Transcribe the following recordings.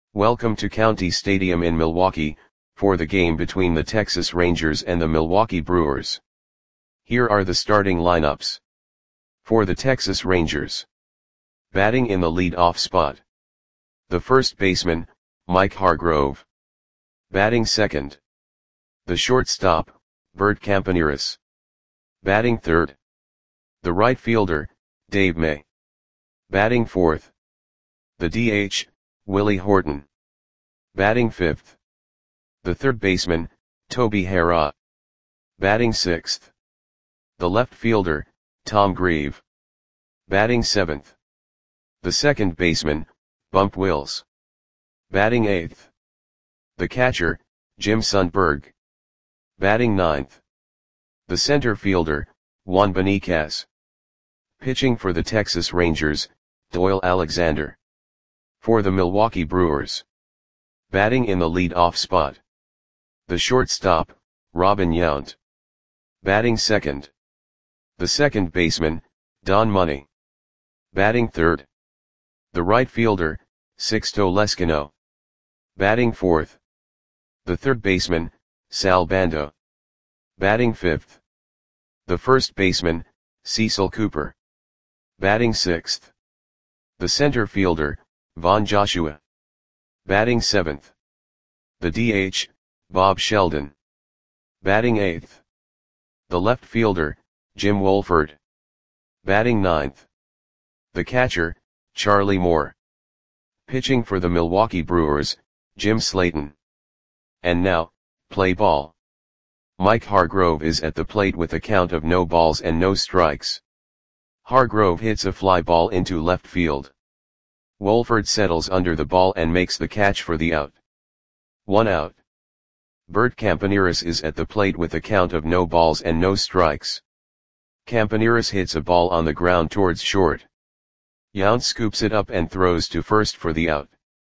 Welcome to County Stadium in Milwaukee, for the game between the Texas Rangers and the Milwaukee Brewers. Here are the starting lineups. For the Texas Rangers. Batting in the lead-off spot. The first baseman, Mike Hargrove. Batting second. The shortstop, Bert Campaneris. Batting third. The right fielder, Dave May. Batting fourth. The DH, Willie Horton. Batting fifth. The third baseman, Toby Harrah. Batting sixth. The left fielder, Tom Grieve. Batting seventh. The second baseman, Bump Wills. Batting eighth. The catcher, Jim Sundberg. Batting ninth. The center fielder, Juan Beniquez. Pitching for the Texas Rangers, Doyle Alexander. For the Milwaukee Brewers. Batting in the lead-off spot. The shortstop, Robin Yount. Batting second. The second baseman, Don Money. Batting third. The right fielder, Sixto Leskino. Batting fourth. The third baseman, Sal Bando. Batting fifth. The first baseman, Cecil Cooper. Batting sixth. The center fielder, Von Joshua. Batting seventh. The DH, Bob Sheldon. Batting eighth. The left fielder, Jim Wolford. Batting ninth. The catcher, Charlie Moore. Pitching for the Milwaukee Brewers, Jim Slayton. And now, play ball. Mike Hargrove is at the plate with a count of no balls and no strikes. Hargrove hits a fly ball into left field. Wolford settles under the ball and makes the catch for the out. 1 out. Bert Campaneris is at the plate with a count of no balls and no strikes. Campaneris hits a ball on the ground towards short. Yount scoops it up and throws to first for the out.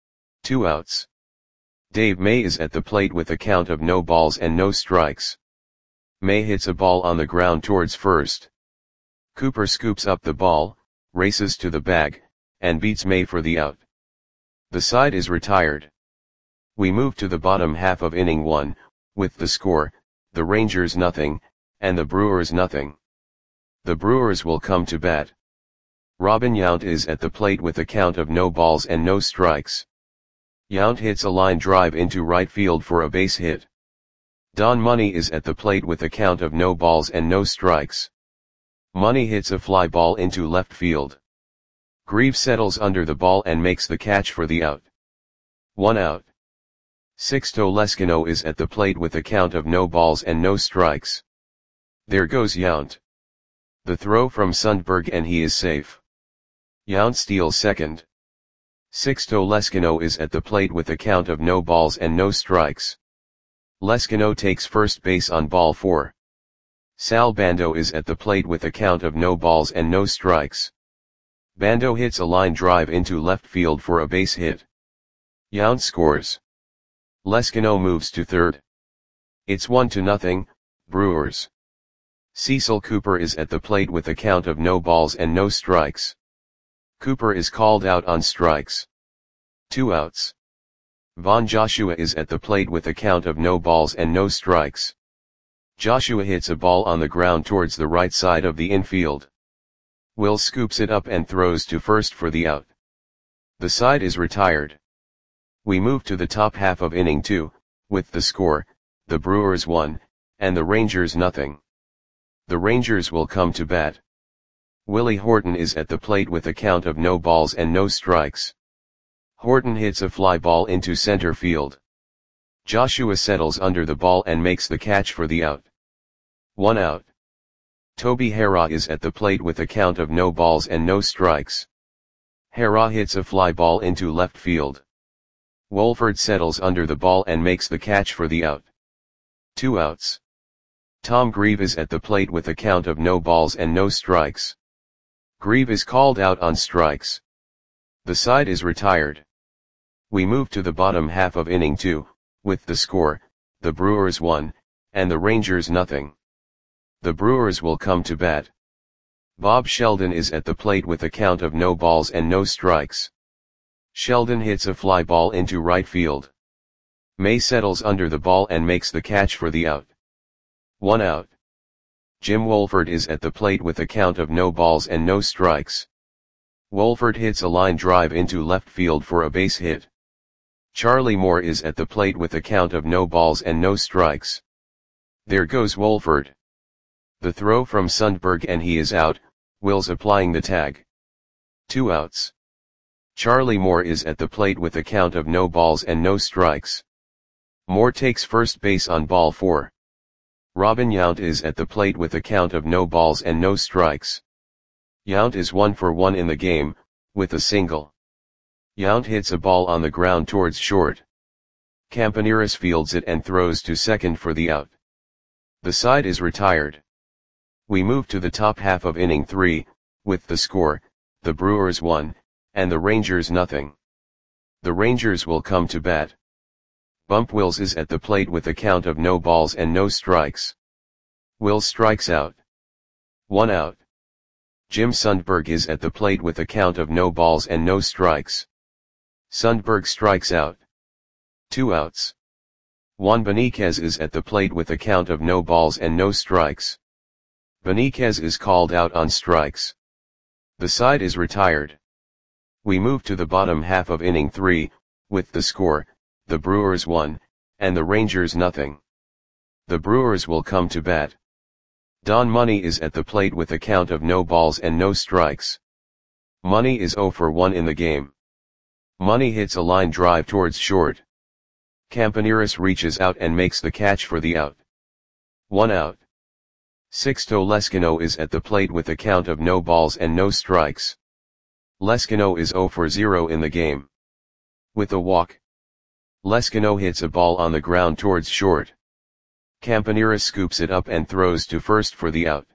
2 outs. Dave May is at the plate with a count of no balls and no strikes. May hits a ball on the ground towards first. Cooper scoops up the ball, races to the bag, and beats May for the out. The side is retired. We move to the bottom half of inning 1, with the score, the Rangers nothing, and the Brewers nothing. The Brewers will come to bat. Robin Yount is at the plate with a count of no balls and no strikes. Yount hits a line drive into right field for a base hit. Don Money is at the plate with a count of no balls and no strikes. Money hits a fly ball into left field. Grieve settles under the ball and makes the catch for the out. 1 out. Sixto Leskino is at the plate with a count of no balls and no strikes. There goes Yount. The throw from Sundberg and he is safe. Yount steals second. Sixto Leskino is at the plate with a count of no balls and no strikes. Leskino takes first base on ball 4. Sal Bando is at the plate with a count of no balls and no strikes. Bando hits a line drive into left field for a base hit. Yount scores. Leskino moves to third. It's 1-0, Brewers. Cecil Cooper is at the plate with a count of no balls and no strikes. Cooper is called out on strikes. 2 outs. Von Joshua is at the plate with a count of no balls and no strikes. Joshua hits a ball on the ground towards the right side of the infield. Will scoops it up and throws to first for the out. The side is retired. We move to the top half of inning 2, with the score, the Brewers 1, and the Rangers nothing. The Rangers will come to bat. Willie Horton is at the plate with a count of no balls and no strikes. Horton hits a fly ball into center field. Joshua settles under the ball and makes the catch for the out. 1 out. Toby Harrah is at the plate with a count of no balls and no strikes. Harrah hits a fly ball into left field. Wolford settles under the ball and makes the catch for the out. 2 outs. Tom Grieve is at the plate with a count of no balls and no strikes. Grieve is called out on strikes. The side is retired. We move to the bottom half of inning 2, with the score, the Brewers 1, and the Rangers nothing. The Brewers will come to bat. Bob Sheldon is at the plate with a count of no balls and no strikes. Sheldon hits a fly ball into right field. May settles under the ball and makes the catch for the out. 1 out. Jim Wolford is at the plate with a count of no balls and no strikes. Wolford hits a line drive into left field for a base hit. Charlie Moore is at the plate with a count of no balls and no strikes. There goes Wolford. The throw from Sundberg and he is out, Wills applying the tag. 2 outs. Charlie Moore is at the plate with a count of no balls and no strikes. Moore takes first base on ball 4. Robin Yount is at the plate with a count of no balls and no strikes. Yount is 1 for 1 in the game, with a single. Yount hits a ball on the ground towards short. Campaneris fields it and throws to second for the out. The side is retired. We move to the top half of inning 3, with the score, the Brewers 1, and the Rangers nothing. The Rangers will come to bat. Bump Wills is at the plate with a count of no balls and no strikes. Wills strikes out. 1 out. Jim Sundberg is at the plate with a count of no balls and no strikes. Sundberg strikes out. 2 outs. Juan Beniquez is at the plate with a count of no balls and no strikes. Beniquez is called out on strikes. The side is retired. We move to the bottom half of inning 3, with the score, the Brewers 1, and the Rangers nothing. The Brewers will come to bat. Don Money is at the plate with a count of no balls and no strikes. Money is 0 for 1 in the game. Money hits a line drive towards short. Campaneris reaches out and makes the catch for the out. 1 out. Sixto Leskino is at the plate with a count of no balls and no strikes. Leskino is 0 for 0 in the game. With a walk. Leskino hits a ball on the ground towards short. Campaneris scoops it up and throws to first for the out.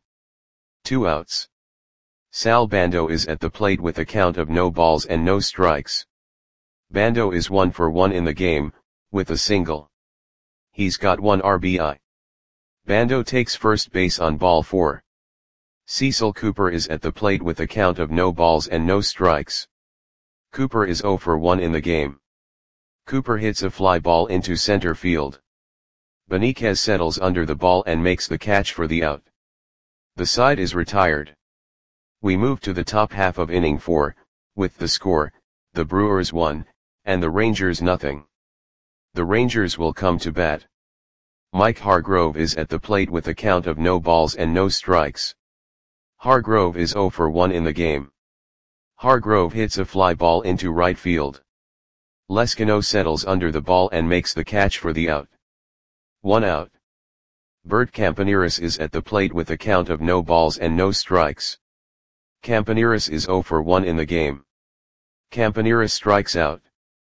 2 outs. Sal Bando is at the plate with a count of no balls and no strikes. Bando is 1 for 1 in the game, with a single. He's got 1 RBI. Bando takes first base on ball 4. Cecil Cooper is at the plate with a count of no balls and no strikes. Cooper is 0 for 1 in the game. Cooper hits a fly ball into center field. Beniquez settles under the ball and makes the catch for the out. The side is retired. We move to the top half of inning 4, with the score, the Brewers 1, and the Rangers nothing. The Rangers will come to bat. Mike Hargrove is at the plate with a count of no balls and no strikes. Hargrove is 0 for 1 in the game. Hargrove hits a fly ball into right field. Leskino settles under the ball and makes the catch for the out. 1 out. Bert Campaneris is at the plate with a count of no balls and no strikes. Campaneris is 0 for 1 in the game. Campaneris strikes out.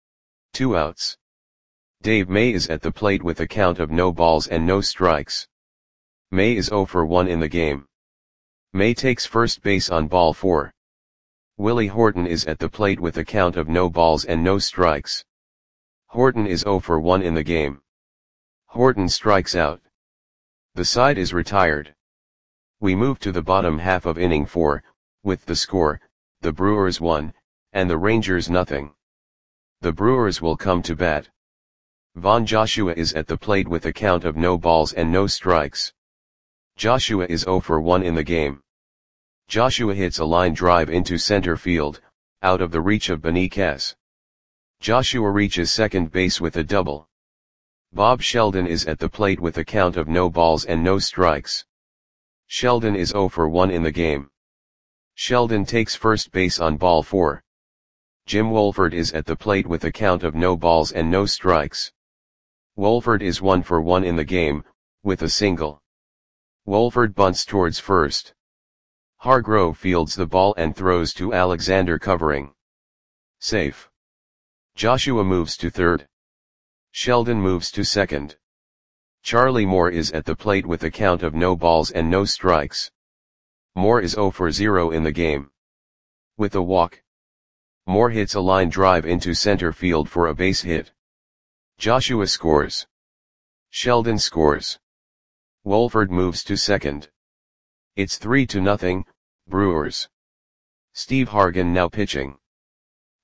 2 outs. Dave May is at the plate with a count of no balls and no strikes. May is 0 for 1 in the game. May takes first base on ball 4. Willie Horton is at the plate with a count of no balls and no strikes. Horton is 0 for 1 in the game. Horton strikes out. The side is retired. We move to the bottom half of inning 4, with the score, the Brewers 1, and the Rangers nothing. The Brewers will come to bat. Von Joshua is at the plate with a count of no balls and no strikes. Joshua is 0 for 1 in the game. Joshua hits a line drive into center field, out of the reach of Beniquez. Joshua reaches second base with a double. Bob Sheldon is at the plate with a count of no balls and no strikes. Sheldon is 0 for 1 in the game. Sheldon takes first base on ball 4. Jim Wolford is at the plate with a count of no balls and no strikes. Wolford is 1 for 1 in the game, with a single. Wolford bunts towards first. Hargrove fields the ball and throws to Alexander covering. Safe. Joshua moves to third. Sheldon moves to second. Charlie Moore is at the plate with a count of no balls and no strikes. Moore is 0 for 0 in the game. With a walk. Moore hits a line drive into center field for a base hit. Joshua scores. Sheldon scores. Wolford moves to second. It's 3-0, Brewers. Steve Hargan now pitching.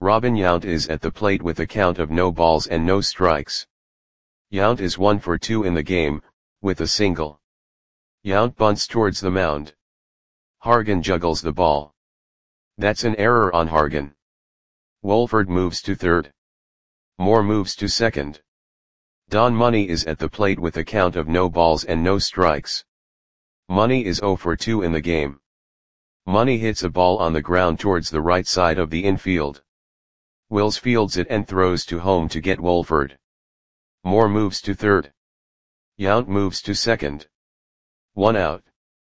Robin Yount is at the plate with a count of no balls and no strikes. Yount is 1 for 2 in the game, with a single. Yount bunts towards the mound. Hargan juggles the ball. That's an error on Hargan. Wolford moves to third. Moore moves to second. Don Money is at the plate with a count of no balls and no strikes. Money is 0 for 2 in the game. Money hits a ball on the ground towards the right side of the infield. Wills fields it and throws to home to get Wolford. Moore moves to third. Yount moves to second. 1 out.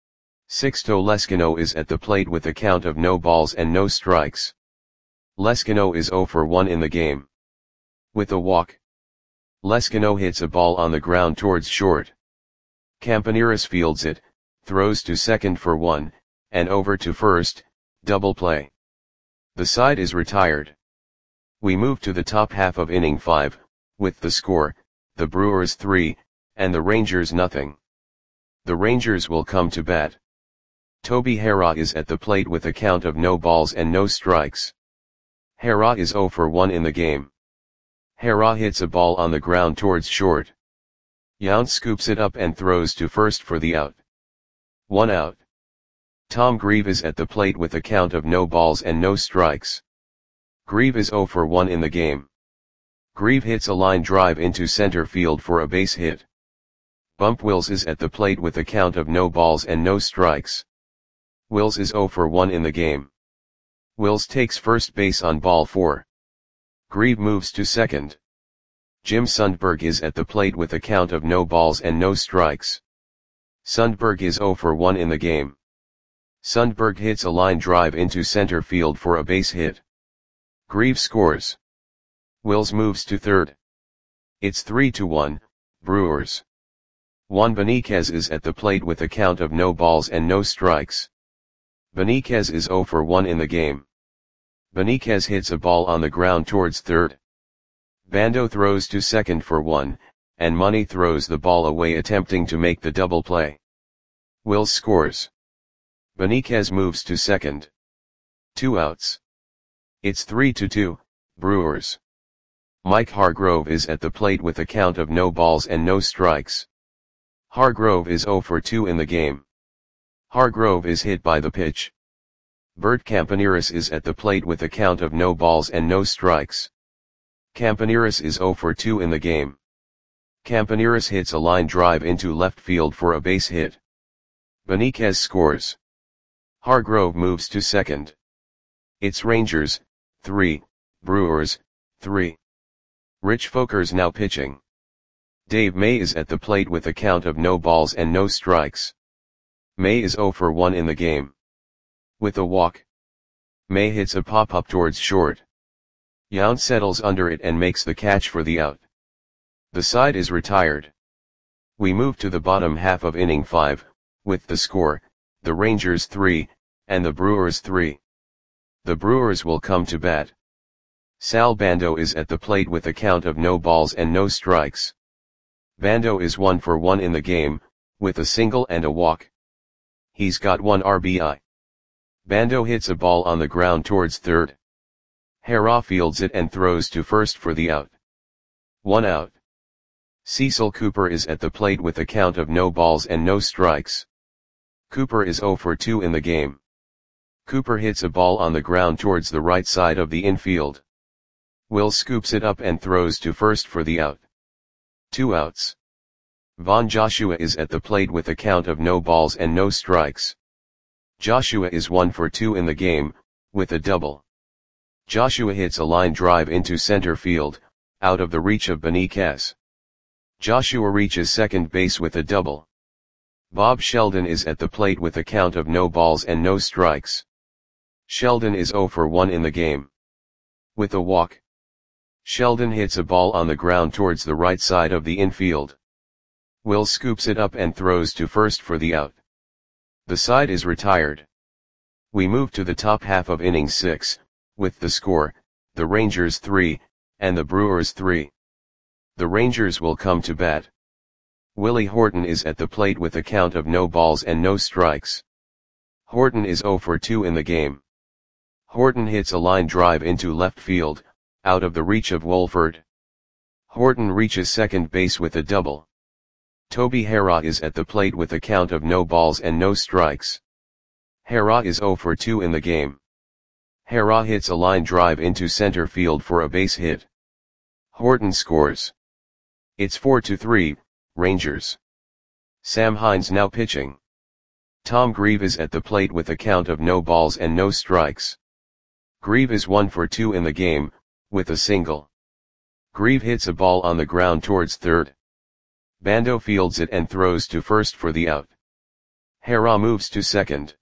Sixto Leskino is at the plate with a count of no balls and no strikes. Leskino is 0 for 1 in the game. With a walk. Leskino hits a ball on the ground towards short. Campaneris fields it, throws to second for 1, and over to first, double play. The side is retired. We move to the top half of inning 5, with the score, the Brewers 3, and the Rangers nothing. The Rangers will come to bat. Toby Harrah is at the plate with a count of no balls and no strikes. Harrah is 0 for 1 in the game. Harrah hits a ball on the ground towards short. Yount scoops it up and throws to first for the out. 1 out. Tom Grieve is at the plate with a count of no balls and no strikes. Grieve is 0 for 1 in the game. Grieve hits a line drive into center field for a base hit. Bump Wills is at the plate with a count of no balls and no strikes. Wills is 0 for 1 in the game. Wills takes first base on ball 4. Grieve moves to second. Jim Sundberg is at the plate with a count of no balls and no strikes. Sundberg is 0 for 1 in the game. Sundberg hits a line drive into center field for a base hit. Grieve scores. Wills moves to third. It's 3-1, Brewers. Juan Beniquez is at the plate with a count of no balls and no strikes. Beniquez is 0 for 1 in the game. Beniquez hits a ball on the ground towards third. Bando throws to second for 1, and Money throws the ball away attempting to make the double play. Wills scores. Beniquez moves to second. 2 outs. It's 3-2, Brewers. Mike Hargrove is at the plate with a count of no balls and no strikes. Hargrove is 0 for 2 in the game. Hargrove is hit by the pitch. Bert Campaneris is at the plate with a count of no balls and no strikes. Campaneris is 0 for 2 in the game. Campaneris hits a line drive into left field for a base hit. Beniquez scores. Hargrove moves to second. It's Rangers, 3, Brewers, 3. Rich Folkers now pitching. Dave May is at the plate with a count of no balls and no strikes. May is 0 for 1 in the game. With a walk. May hits a pop-up towards short. Yount settles under it and makes the catch for the out. The side is retired. We move to the bottom half of inning 5, with the score, the Rangers 3, and the Brewers 3. The Brewers will come to bat. Sal Bando is at the plate with a count of no balls and no strikes. Bando is 1 for 1 in the game, with a single and a walk. He's got 1 RBI. Bando hits a ball on the ground towards third. Harrah fields it and throws to first for the out. 1 out. Cecil Cooper is at the plate with a count of no balls and no strikes. Cooper is 0 for 2 in the game. Cooper hits a ball on the ground towards the right side of the infield. Wills scoops it up and throws to first for the out. 2 outs. Von Joshua is at the plate with a count of no balls and no strikes. Joshua is 1 for 2 in the game, with a double. Joshua hits a line drive into center field, out of the reach of Beniquez. Joshua reaches second base with a double. Bob Sheldon is at the plate with a count of no balls and no strikes. Sheldon is 0 for 1 in the game. With a walk. Sheldon hits a ball on the ground towards the right side of the infield. Will scoops it up and throws to first for the out. The side is retired. We move to the top half of inning 6, with the score, the Rangers 3, and the Brewers 3. The Rangers will come to bat. Willie Horton is at the plate with a count of no balls and no strikes. Horton is 0 for 2 in the game. Horton hits a line drive into left field, out of the reach of Wolford. Horton reaches second base with a double. Toby Harrah is at the plate with a count of no balls and no strikes. Harrah is 0 for 2 in the game. Harrah hits a line drive into center field for a base hit. Horton scores. It's 4-3, Rangers. Sam Hines now pitching. Tom Grieve is at the plate with a count of no balls and no strikes. Grieve is 1 for 2 in the game, with a single. Grieve hits a ball on the ground towards third. Bando fields it and throws to first for the out. Harrah moves to second.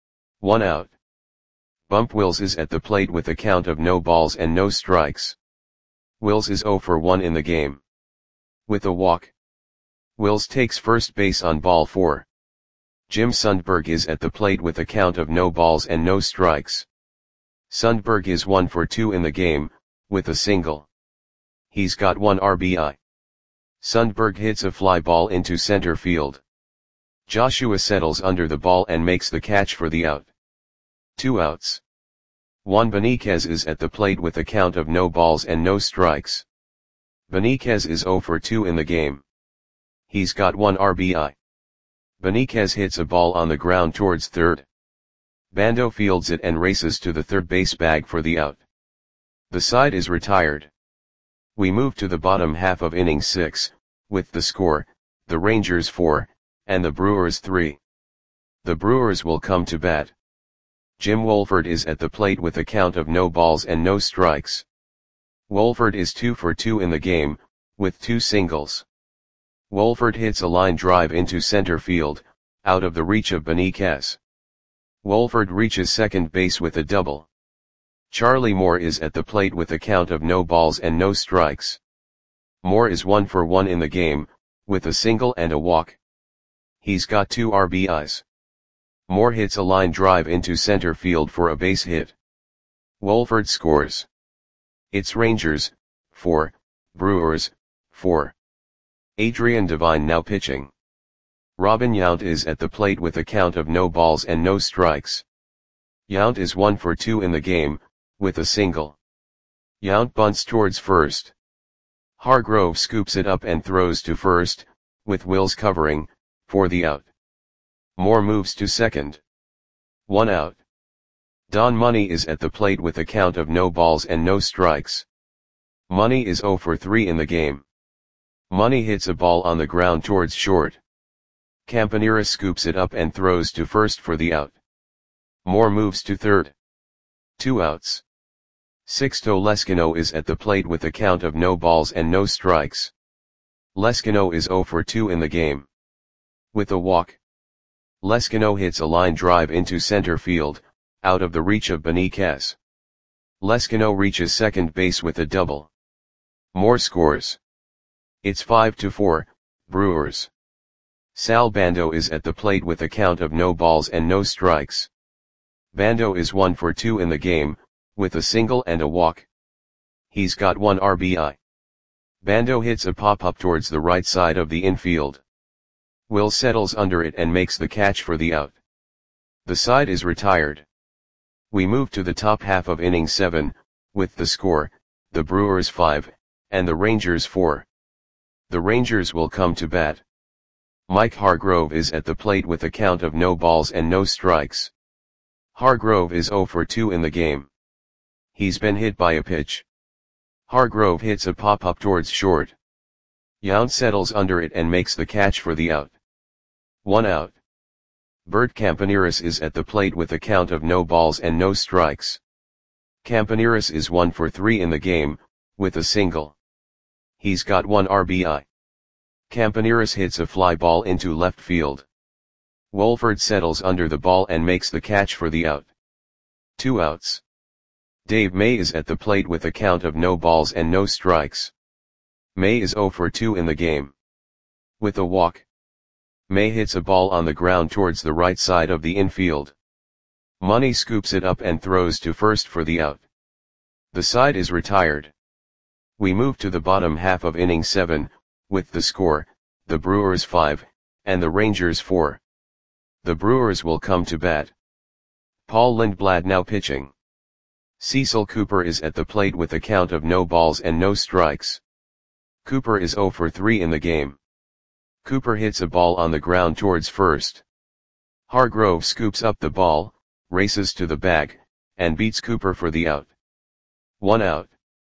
1 out. Bump Wills is at the plate with a count of no balls and no strikes. Wills is 0 for 1 in the game. With a walk. Wills takes first base on ball 4. Jim Sundberg is at the plate with a count of no balls and no strikes. Sundberg is 1 for 2 in the game, with a single. He's got 1 RBI. Sundberg hits a fly ball into center field. Joshua settles under the ball and makes the catch for the out. 2 outs. Juan Beniquez is at the plate with a count of no balls and no strikes. Beniquez is 0 for 2 in the game. He's got 1 RBI. Beniquez hits a ball on the ground towards third. Bando fields it and races to the third base bag for the out. The side is retired. We move to the bottom half of inning 6, with the score, the Rangers 4, and the Brewers 3. The Brewers will come to bat. Jim Wolford is at the plate with a count of no balls and no strikes. Wolford is 2 for 2 in the game, with 2 singles. Wolford hits a line drive into center field, out of the reach of Beniquez. Wolford reaches second base with a double. Charlie Moore is at the plate with a count of no balls and no strikes. Moore is 1 for 1 in the game, with a single and a walk. He's got 2 RBIs. Moore hits a line drive into center field for a base hit. Wolford scores. It's Rangers, 4, Brewers, 4. Adrian Devine now pitching. Robin Yount is at the plate with a count of no balls and no strikes. Yount is 1 for 2 in the game, with a single. Yount bunts towards first. Hargrove scoops it up and throws to first, with Wills covering, for the out. Moore moves to second. 1 out. Don Money is at the plate with a count of no balls and no strikes. Money is 0 for 3 in the game. Money hits a ball on the ground towards short. Campanera scoops it up and throws to first for the out. Moore moves to third. 2 outs. Sixto Leskino is at the plate with a count of no balls and no strikes. Leskino is 0 for 2 in the game. With a walk. Leskino hits a line drive into center field, out of the reach of Beniquez. Leskino reaches second base with a double. Moore scores. It's 5-4, Brewers. Sal Bando is at the plate with a count of no balls and no strikes. Bando is 1 for 2 in the game, with a single and a walk. He's got 1 RBI. Bando hits a pop-up towards the right side of the infield. Will settles under it and makes the catch for the out. The side is retired. We move to the top half of inning 7, with the score, the Brewers 5, and the Rangers 4. The Rangers will come to bat. Mike Hargrove is at the plate with a count of no balls and no strikes. Hargrove is 0 for 2 in the game. He's been hit by a pitch. Hargrove hits a pop-up towards short. Yount settles under it and makes the catch for the out. 1 out. Bert Campaneris is at the plate with a count of no balls and no strikes. Campaneris is 1 for 3 in the game, with a single. He's got 1 RBI. Campaneris hits a fly ball into left field. Wolford settles under the ball and makes the catch for the out. 2 outs. Dave May is at the plate with a count of no balls and no strikes. May is 0 for 2 in the game. With a walk. May hits a ball on the ground towards the right side of the infield. Money scoops it up and throws to first for the out. The side is retired. We move to the bottom half of inning 7, with the score, the Brewers 5, and the Rangers 4. The Brewers will come to bat. Paul Lindblad now pitching. Cecil Cooper is at the plate with a count of no balls and no strikes. Cooper is 0 for 3 in the game. Cooper hits a ball on the ground towards first. Hargrove scoops up the ball, races to the bag, and beats Cooper for the out. 1 out.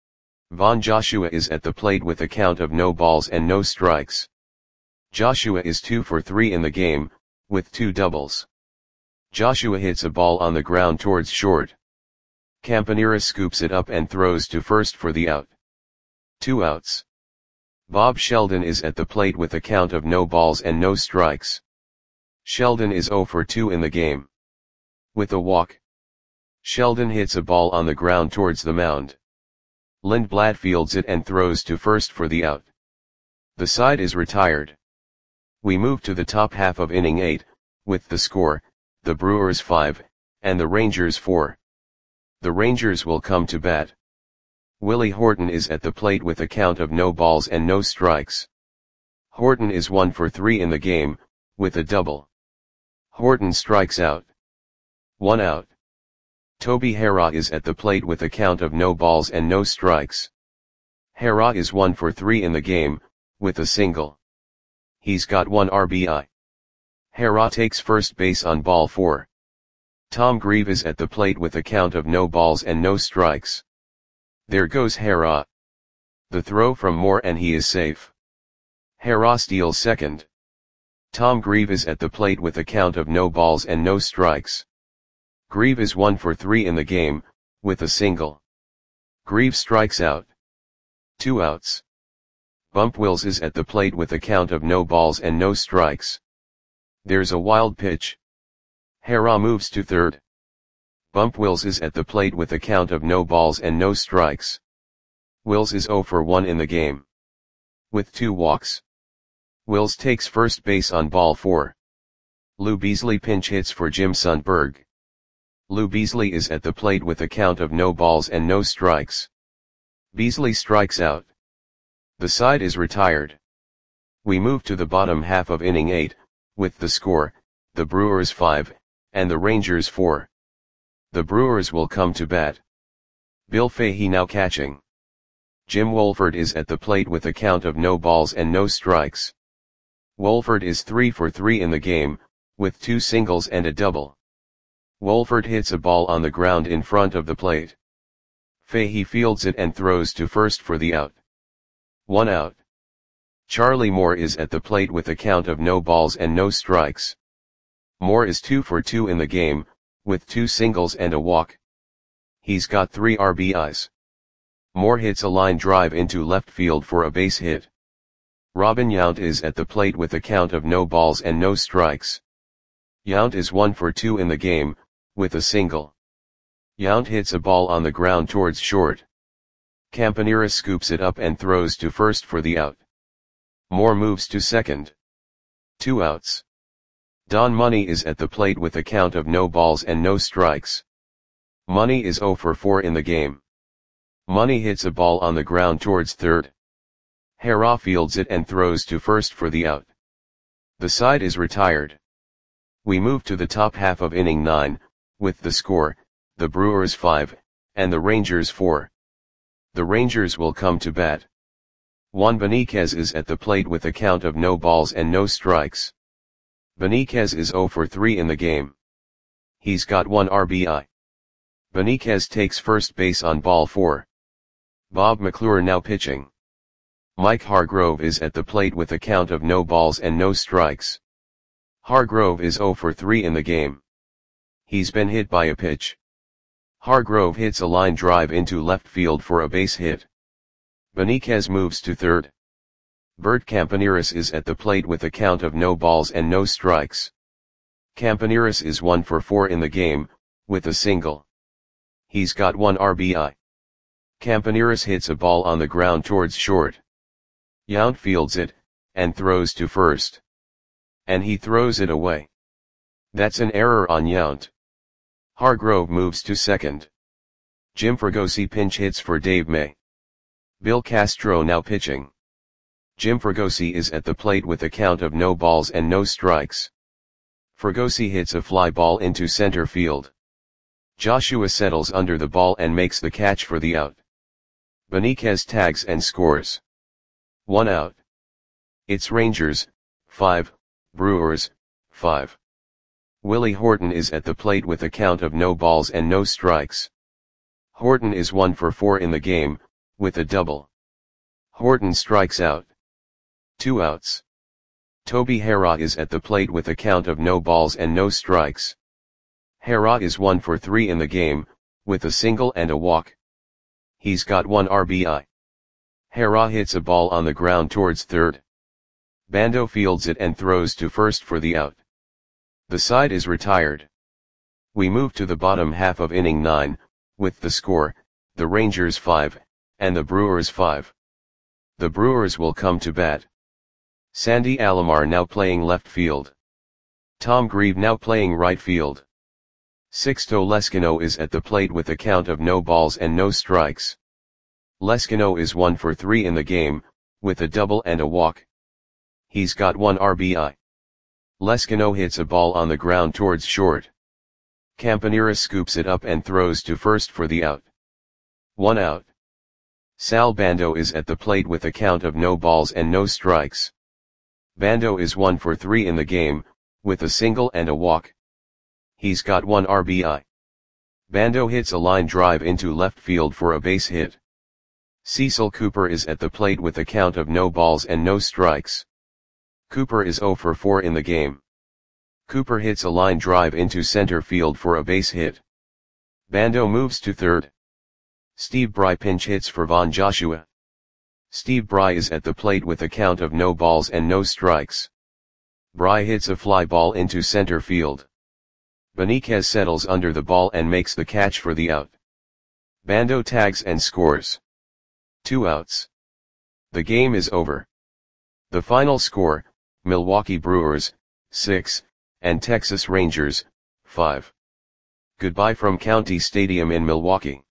Von Joshua is at the plate with a count of no balls and no strikes. Joshua is 2 for 3 in the game, with 2 doubles. Joshua hits a ball on the ground towards short. Campanera scoops it up and throws to first for the out. 2 outs. Bob Sheldon is at the plate with a count of no balls and no strikes. Sheldon is 0 for 2 in the game. With a walk. Sheldon hits a ball on the ground towards the mound. Lindblad fields it and throws to first for the out. The side is retired. We move to the top half of inning 8, with the score, the Brewers 5, and the Rangers 4. The Rangers will come to bat. Willie Horton is at the plate with a count of no balls and no strikes. Horton is 1 for 3 in the game, with a double. Horton strikes out. 1 out. Toby Harrah is at the plate with a count of no balls and no strikes. Harrah is 1 for 3 in the game, with a single. He's got 1 RBI. Harrah takes first base on ball 4. Tom Grieve is at the plate with a count of no balls and no strikes. There goes Harrah. The throw from Moore and he is safe. Harrah steals second. Tom Grieve is at the plate with a count of no balls and no strikes. Grieve is 1 for 3 in the game, with a single. Grieve strikes out. 2 outs. Bump Wills is at the plate with a count of no balls and no strikes. There's a wild pitch. Harrah moves to third. Bump Wills is at the plate with a count of no balls and no strikes. Wills is 0 for 1 in the game. With 2 walks. Wills takes first base on ball 4. Lou Beasley pinch hits for Jim Sundberg. Lou Beasley is at the plate with a count of no balls and no strikes. Beasley strikes out. The side is retired. We move to the bottom half of inning 8, with the score, the Brewers 5, and the Rangers 4. The Brewers will come to bat. Bill Fahey now catching. Jim Wolford is at the plate with a count of no balls and no strikes. Wolford is 3 for 3 in the game, with 2 singles and a double. Wolford hits a ball on the ground in front of the plate. Fahey fields it and throws to first for the out. 1 out. Charlie Moore is at the plate with a count of no balls and no strikes. Moore is 2 for 2 in the game, with 2 singles and a walk. He's got 3 RBIs. Moore hits a line drive into left field for a base hit. Robin Yount is at the plate with a count of no balls and no strikes. Yount is 1 for 2 in the game, with a single. Yount hits a ball on the ground towards short. Campanera scoops it up and throws to first for the out. Moore moves to second. 2 outs. Don Money is at the plate with a count of no balls and no strikes. Money is 0 for 4 in the game. Money hits a ball on the ground towards third. Harrah fields it and throws to first for the out. The side is retired. We move to the top half of inning 9, with the score, the Brewers 5, and the Rangers 4. The Rangers will come to bat. Juan Beniquez is at the plate with a count of no balls and no strikes. Beniquez is 0 for 3 in the game. He's got 1 RBI. Beniquez takes first base on ball 4. Bob McClure now pitching. Mike Hargrove is at the plate with a count of no balls and no strikes. Hargrove is 0 for 3 in the game. He's been hit by a pitch. Hargrove hits a line drive into left field for a base hit. Beniquez moves to third. Bert Campaneris is at the plate with a count of no balls and no strikes. Campaneris is 1 for 4 in the game, with a single. He's got 1 RBI. Campaneris hits a ball on the ground towards short. Yount fields it, and throws to first. And he throws it away. That's an error on Yount. Hargrove moves to second. Jim Fregosi pinch hits for Dave May. Bill Castro now pitching. Jim Fregosi is at the plate with a count of no balls and no strikes. Fregosi hits a fly ball into center field. Joshua settles under the ball and makes the catch for the out. Benitez tags and scores. 1 out. It's Rangers, 5, Brewers, 5. Willie Horton is at the plate with a count of no balls and no strikes. Horton is 1 for 4 in the game, with a double. Horton strikes out. 2 outs. Toby Harrah is at the plate with a count of no balls and no strikes. Harrah is 1 for 3 in the game, with a single and a walk. He's got 1 RBI. Harrah hits a ball on the ground towards third. Bando fields it and throws to first for the out. The side is retired. We move to the bottom half of inning 9, with the score, the Rangers 5, and the Brewers 5. The Brewers will come to bat. Sandy Alomar now playing left field. Tom Grieve now playing right field. Sixto Lezcano is at the plate with a count of no balls and no strikes. Lezcano is 1 for 3 in the game, with a double and a walk. He's got 1 RBI. Lezcano hits a ball on the ground towards short. Campanera scoops it up and throws to first for the out. 1 out. Sal Bando is at the plate with a count of no balls and no strikes. Bando is 1 for 3 in the game, with a single and a walk. He's got 1 RBI. Bando hits a line drive into left field for a base hit. Cecil Cooper is at the plate with a count of no balls and no strikes. Cooper is 0 for 4 in the game. Cooper hits a line drive into center field for a base hit. Bando moves to third. Steve Bry pinch hits for Von Joshua. Steve Bry is at the plate with a count of no balls and no strikes. Bry hits a fly ball into center field. Benitez settles under the ball and makes the catch for the out. Bando tags and scores. 2 outs. The game is over. The final score, Milwaukee Brewers, 6, and Texas Rangers, 5. Goodbye from County Stadium in Milwaukee.